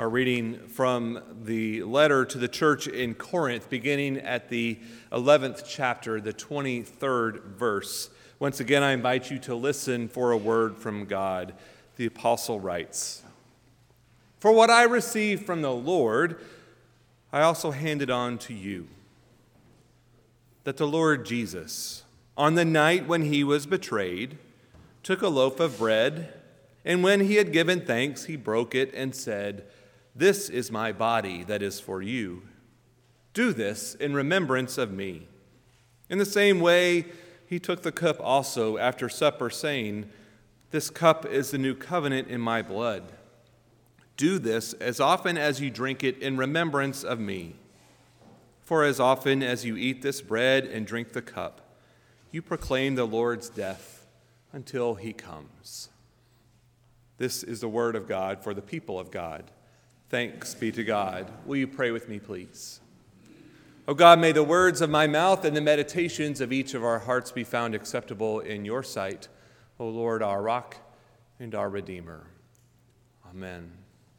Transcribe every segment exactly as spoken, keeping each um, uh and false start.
are reading from the letter to the church in Corinth, beginning at the eleventh chapter, the twenty-third verse. Once again, I invite you to listen for a word from God. The apostle writes, "For what I received from the Lord, I also handed on to you, that the Lord Jesus, on the night when he was betrayed, took a loaf of bread, and when he had given thanks, he broke it and said, 'This is my body that is for you. Do this in remembrance of me.' In the same way, he took the cup also after supper, saying, 'This cup is the new covenant in my blood. Do this as often as you drink it in remembrance of me. For as often as you eat this bread and drink the cup, you proclaim the Lord's death until he comes.'" This is the word of God for the people of God. Thanks be to God. Will you pray with me, please? O God, may the words of my mouth and the meditations of each of our hearts be found acceptable in your sight, O Lord, our rock and our Redeemer. Amen.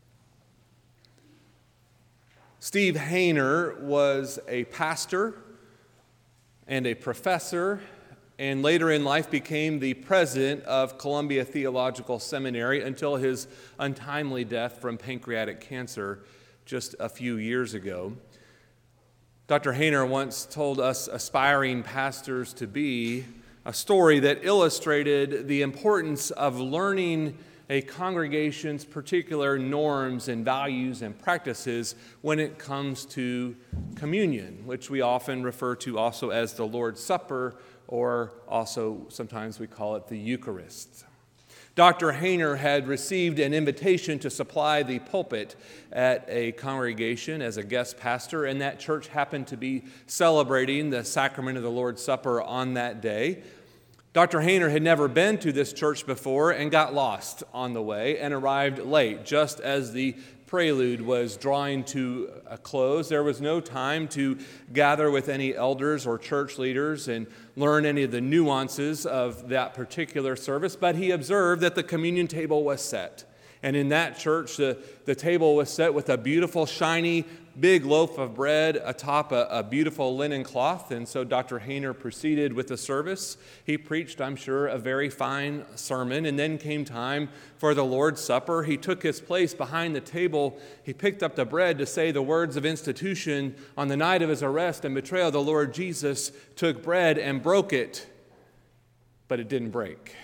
Steve Hayner was a pastor and a professor, and later in life became the president of Columbia Theological Seminary until his untimely death from pancreatic cancer just a few years ago. Doctor Hayner once told us aspiring pastors to be a story that illustrated the importance of learning a congregation's particular norms and values and practices when it comes to communion, which we often refer to also as the Lord's Supper, or also sometimes we call it the Eucharist. Doctor Hayner had received an invitation to supply the pulpit at a congregation as a guest pastor, and that church happened to be celebrating the sacrament of the Lord's Supper on that day. Doctor Hayner had never been to this church before and got lost on the way and arrived late, just as the prelude was drawing to a close. There was no time to gather with any elders or church leaders and learn any of the nuances of that particular service, but he observed that the communion table was set. And in that church, the, the table was set with a beautiful, shiny, big loaf of bread atop a, a beautiful linen cloth. And so Doctor Hayner proceeded with the service. He preached, I'm sure, a very fine sermon. And then came time for the Lord's Supper. He took his place behind the table. He picked up the bread to say the words of institution. On the night of his arrest and betrayal, the Lord Jesus took bread and broke it, but it didn't break.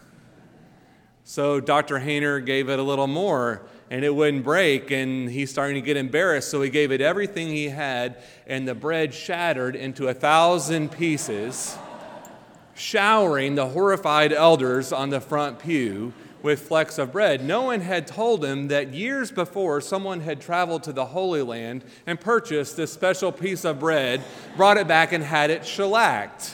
So Doctor Hayner gave it a little more, and it wouldn't break, and he's starting to get embarrassed, so he gave it everything he had, and the bread shattered into a thousand pieces, showering the horrified elders on the front pew with flecks of bread. No one had told him that years before, someone had traveled to the Holy Land and purchased this special piece of bread, brought it back, and had it shellacked.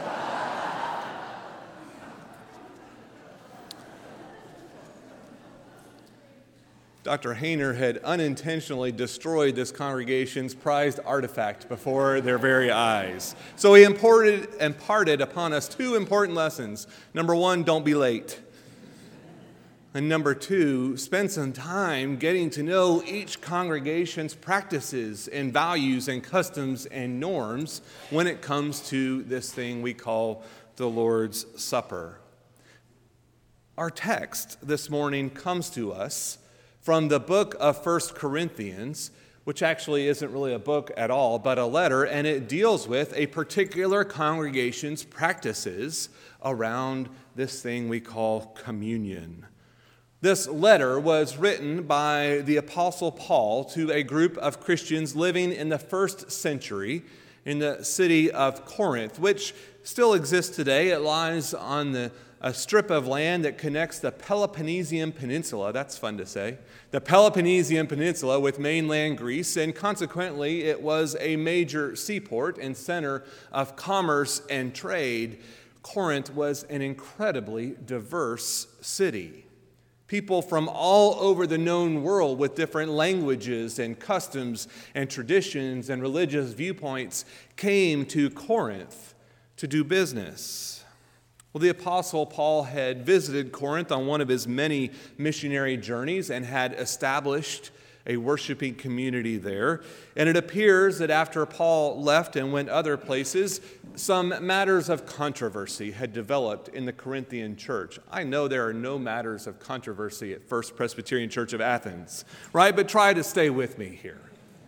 Doctor Hayner had unintentionally destroyed this congregation's prized artifact before their very eyes. So he imparted, imparted upon us two important lessons. Number one, don't be late. And number two, spend some time getting to know each congregation's practices and values and customs and norms when it comes to this thing we call the Lord's Supper. Our text this morning comes to us from the book of First Corinthians, which actually isn't really a book at all, but a letter, and it deals with a particular congregation's practices around this thing we call communion. This letter was written by the Apostle Paul to a group of Christians living in the first century in the city of Corinth, which still exists today. It lies on the a strip of land that connects the Peloponnesian Peninsula, that's fun to say, the Peloponnesian Peninsula with mainland Greece, and consequently it was a major seaport and center of commerce and trade. Corinth was an incredibly diverse city. People from all over the known world with different languages and customs and traditions and religious viewpoints came to Corinth to do business. Well, the Apostle Paul had visited Corinth on one of his many missionary journeys and had established a worshiping community there. And it appears that after Paul left and went other places, some matters of controversy had developed in the Corinthian church. I know there are no matters of controversy at First Presbyterian Church of Athens, right? But try to stay with me here.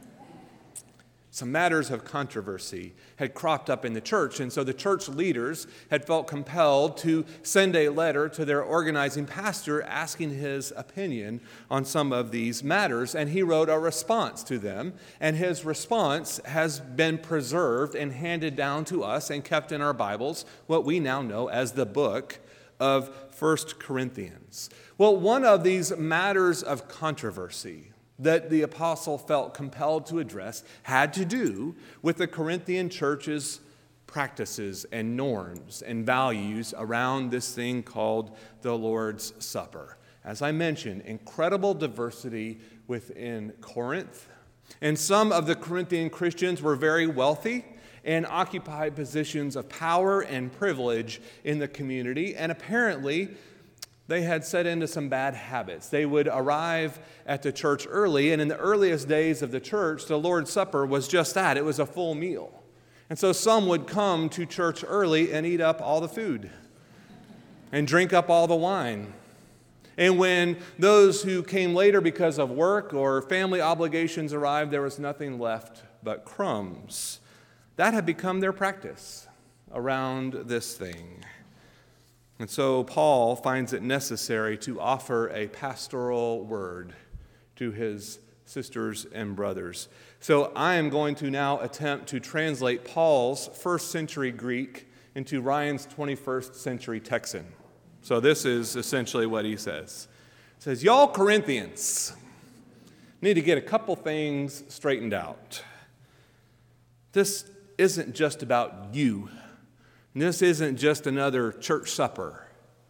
Some matters of controversy had cropped up in the church, and so the church leaders had felt compelled to send a letter to their organizing pastor asking his opinion on some of these matters, and he wrote a response to them, and his response has been preserved and handed down to us and kept in our Bibles, what we now know as the book of First Corinthians. Well, one of these matters of controversy that the apostle felt compelled to address had to do with the Corinthian church's practices and norms and values around this thing called the Lord's Supper. As I mentioned, incredible diversity within Corinth. And some of the Corinthian Christians were very wealthy and occupied positions of power and privilege in the community. And apparently, they had set into some bad habits. They would arrive at the church early, and in the earliest days of the church, the Lord's Supper was just that. It was a full meal. And so some would come to church early and eat up all the food and drink up all the wine. And when those who came later because of work or family obligations arrived, there was nothing left but crumbs. That had become their practice around this thing. And so Paul finds it necessary to offer a pastoral word to his sisters and brothers. So I am going to now attempt to translate Paul's first century Greek into Ryan's twenty-first century Texan. So this is essentially what he says. He says, y'all Corinthians need to get a couple things straightened out. This isn't just about you. And this isn't just another church supper.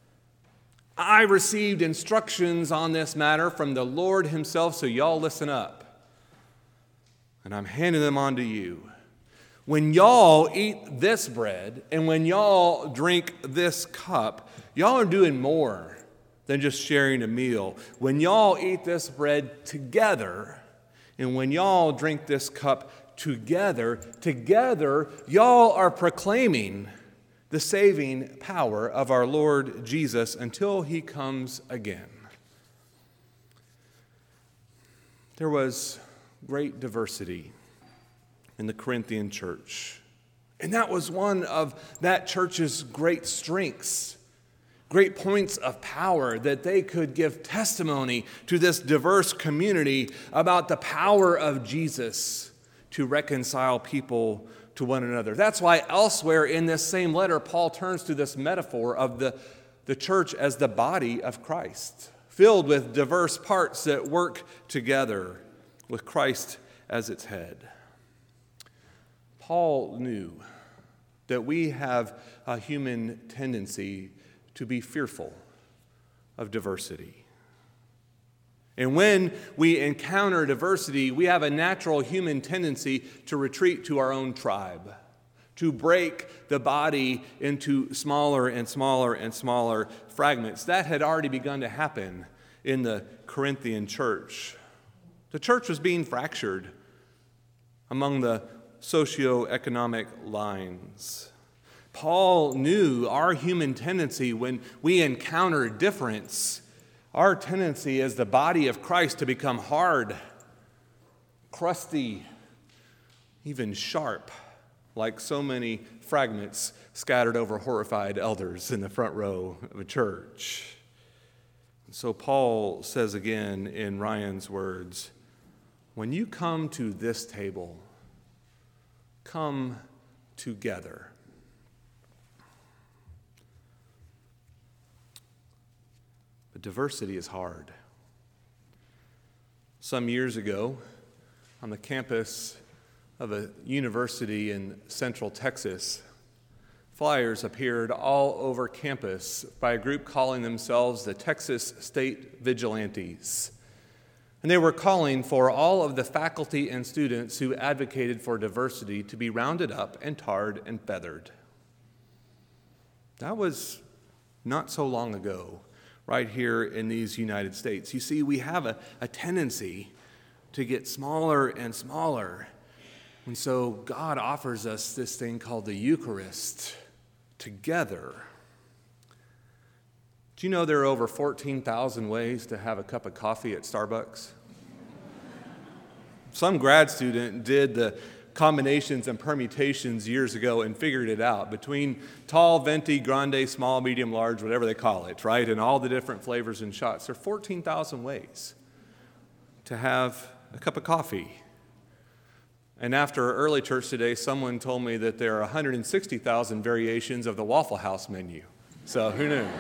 I received instructions on this matter from the Lord himself, so y'all listen up. And I'm handing them on to you. When y'all eat this bread and when y'all drink this cup, y'all are doing more than just sharing a meal. When y'all eat this bread together and when y'all drink this cup together, together, y'all are proclaiming the saving power of our Lord Jesus until he comes again. There was great diversity in the Corinthian church, and that was one of that church's great strengths, great points of power, that they could give testimony to this diverse community about the power of Jesus to reconcile people to one another. That's why elsewhere in this same letter, Paul turns to this metaphor of the, the church as the body of Christ, filled with diverse parts that work together with Christ as its head. Paul knew that we have a human tendency to be fearful of diversity. And when we encounter diversity, we have a natural human tendency to retreat to our own tribe, to break the body into smaller and smaller and smaller fragments. That had already begun to happen in the Corinthian church. The church was being fractured among the socioeconomic lines. Paul knew our human tendency when we encounter difference. Our tendency as the body of Christ to become hard, crusty, even sharp, like so many fragments scattered over horrified elders in the front row of a church. So Paul says again in Ryan's words, when you come to this table, come together. Diversity is hard. Some years ago, on the campus of a university in Central Texas, flyers appeared all over campus by a group calling themselves the Texas State Vigilantes. And they were calling for all of the faculty and students who advocated for diversity to be rounded up and tarred and feathered. That was not so long ago, right here in these United States. You see, we have a, a tendency to get smaller and smaller. And so God offers us this thing called the Eucharist together. Do you know there are over fourteen thousand ways to have a cup of coffee at Starbucks? Some grad student did the combinations and permutations years ago and figured it out between tall, venti, grande, small, medium, large, whatever they call it, right? And all the different flavors and shots. There are fourteen thousand ways to have a cup of coffee. And after early church today, someone told me that there are one hundred sixty thousand variations of the Waffle House menu. So who knew?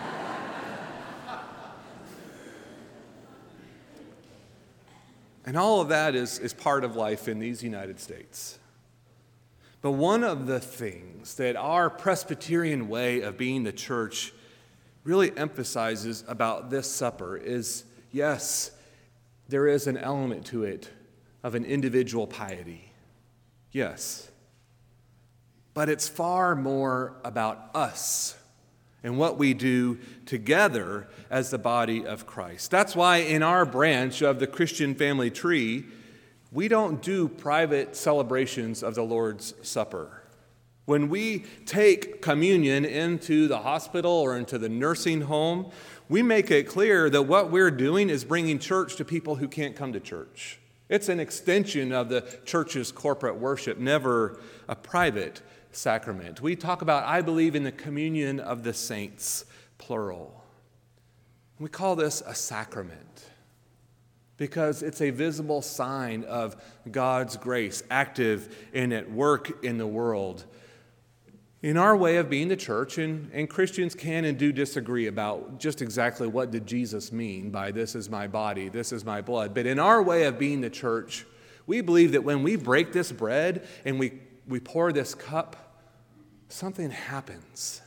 And all of that is, is part of life in these United States. But one of the things that our Presbyterian way of being the church really emphasizes about this supper is, yes, there is an element to it of an individual piety. Yes. But it's far more about us and what we do together as the body of Christ. That's why in our branch of the Christian family tree, we don't do private celebrations of the Lord's Supper. When we take communion into the hospital or into the nursing home, we make it clear that what we're doing is bringing church to people who can't come to church. It's an extension of the church's corporate worship, never a private sacrament. We talk about, I believe in the communion of the saints, plural. We call this a sacrament because it's a visible sign of God's grace, active and at work in the world. In our way of being the church, and, and Christians can and do disagree about just exactly what did Jesus mean by this is my body, this is my blood. But in our way of being the church, we believe that when we break this bread and we, we pour this cup, something happens.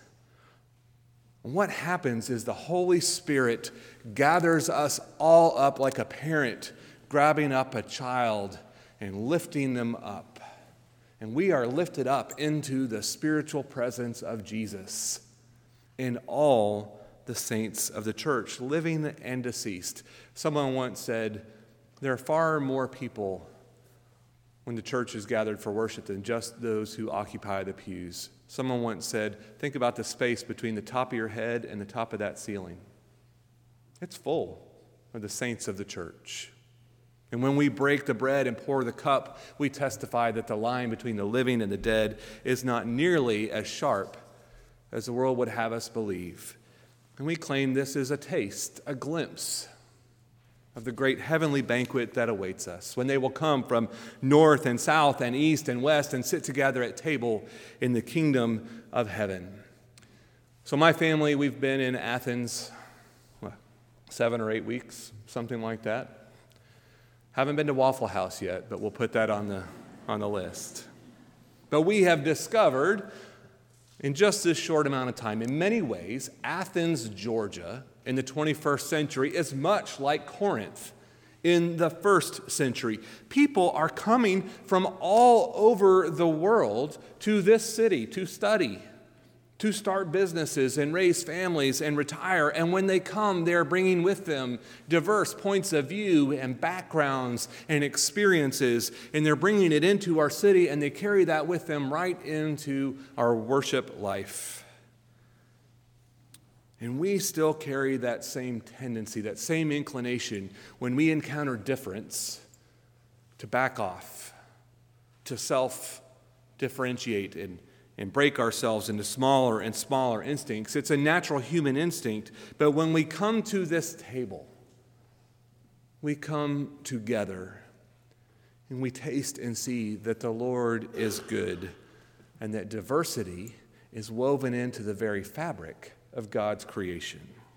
And what happens is the Holy Spirit gathers us all up like a parent grabbing up a child and lifting them up. And we are lifted up into the spiritual presence of Jesus in all the saints of the church, living and deceased. Someone once said, there are far more people when the church is gathered for worship than just those who occupy the pews. Someone once said, think about the space between the top of your head and the top of that ceiling. It's full of the saints of the church. And when we break the bread and pour the cup, we testify that the line between the living and the dead is not nearly as sharp as the world would have us believe. And we claim this is a taste, a glimpse of the great heavenly banquet that awaits us, when they will come from north and south and east and west and sit together at table in the kingdom of heaven. So my family, we've been in Athens, what, seven or eight weeks, something like that. Haven't been to Waffle House yet, but we'll put that on the, on the list. But we have discovered in just this short amount of time, in many ways, Athens, Georgia, in the twenty-first century is much like Corinth in the first century. People are coming from all over the world to this city to study, to start businesses and raise families and retire. And when they come, they're bringing with them diverse points of view and backgrounds and experiences. And they're bringing it into our city, and they carry that with them right into our worship life. And we still carry that same tendency, that same inclination when we encounter difference to back off, to self-differentiate and, and break ourselves into smaller and smaller instincts. It's a natural human instinct, but when we come to this table, we come together and we taste and see that the Lord is good and that diversity is woven into the very fabric of God's creation.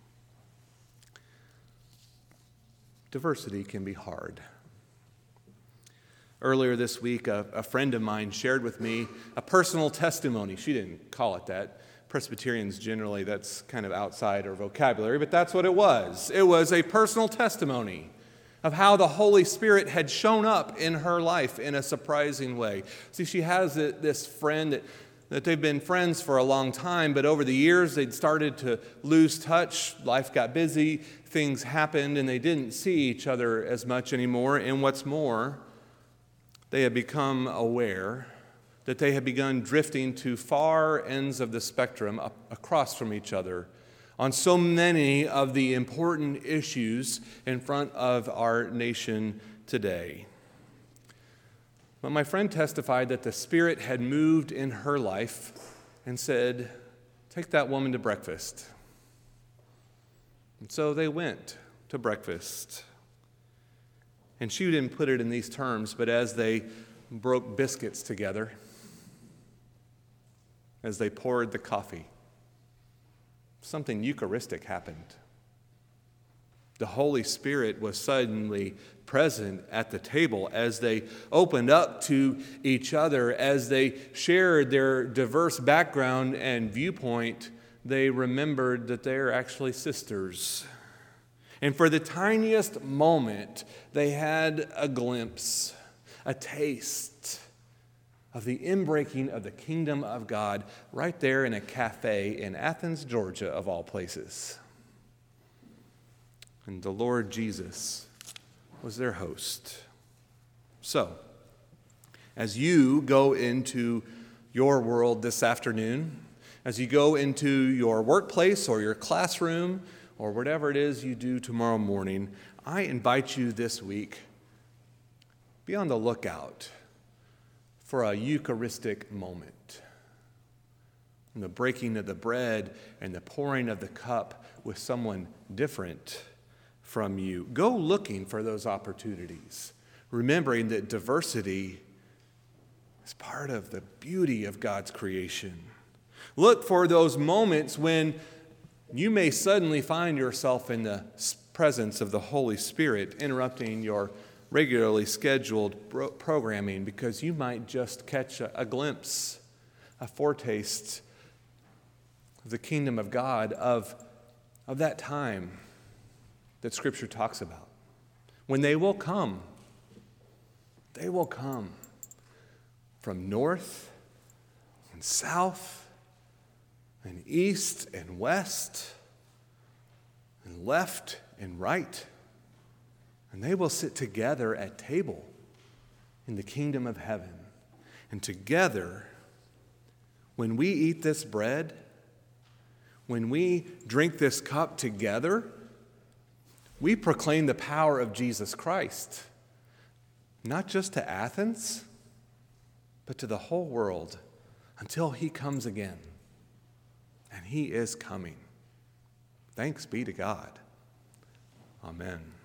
Diversity can be hard. Earlier this week, a, a friend of mine shared with me a personal testimony. She didn't call it that. Presbyterians generally, that's kind of outside our vocabulary, but that's what it was. It was a personal testimony of how the Holy Spirit had shown up in her life in a surprising way. See, she has this friend that that they've been friends for a long time, but over the years they'd started to lose touch. Life got busy, things happened, and they didn't see each other as much anymore. And what's more, they had become aware that they had begun drifting to far ends of the spectrum up, across from each other on so many of the important issues in front of our nation today. But my friend testified that the Spirit had moved in her life and said, "Take that woman to breakfast." And so they went to breakfast. And she didn't put it in these terms, but as they broke biscuits together, as they poured the coffee, something Eucharistic happened. The Holy Spirit was suddenly present at the table as they opened up to each other, as they shared their diverse background and viewpoint. They remembered that they're actually sisters. And for the tiniest moment, they had a glimpse, a taste of the inbreaking of the kingdom of God right there in a cafe in Athens, Georgia, of all places. And the Lord Jesus was their host. So, as you go into your world this afternoon, as you go into your workplace or your classroom or whatever it is you do tomorrow morning, I invite you this week, be on the lookout for a Eucharistic moment. And the breaking of the bread and the pouring of the cup with someone different from you. Go looking for those opportunities, remembering that diversity is part of the beauty of God's creation. Look for those moments when you may suddenly find yourself in the presence of the Holy Spirit, interrupting your regularly scheduled pro- programming because you might just catch a, a glimpse, a foretaste of the kingdom of God, of, of that time that Scripture talks about. When they will come, they will come from north and south and east and west and left and right. And they will sit together at table in the kingdom of heaven. And together, when we eat this bread, when we drink this cup together, we proclaim the power of Jesus Christ, not just to Athens, but to the whole world until he comes again. And he is coming. Thanks be to God. Amen.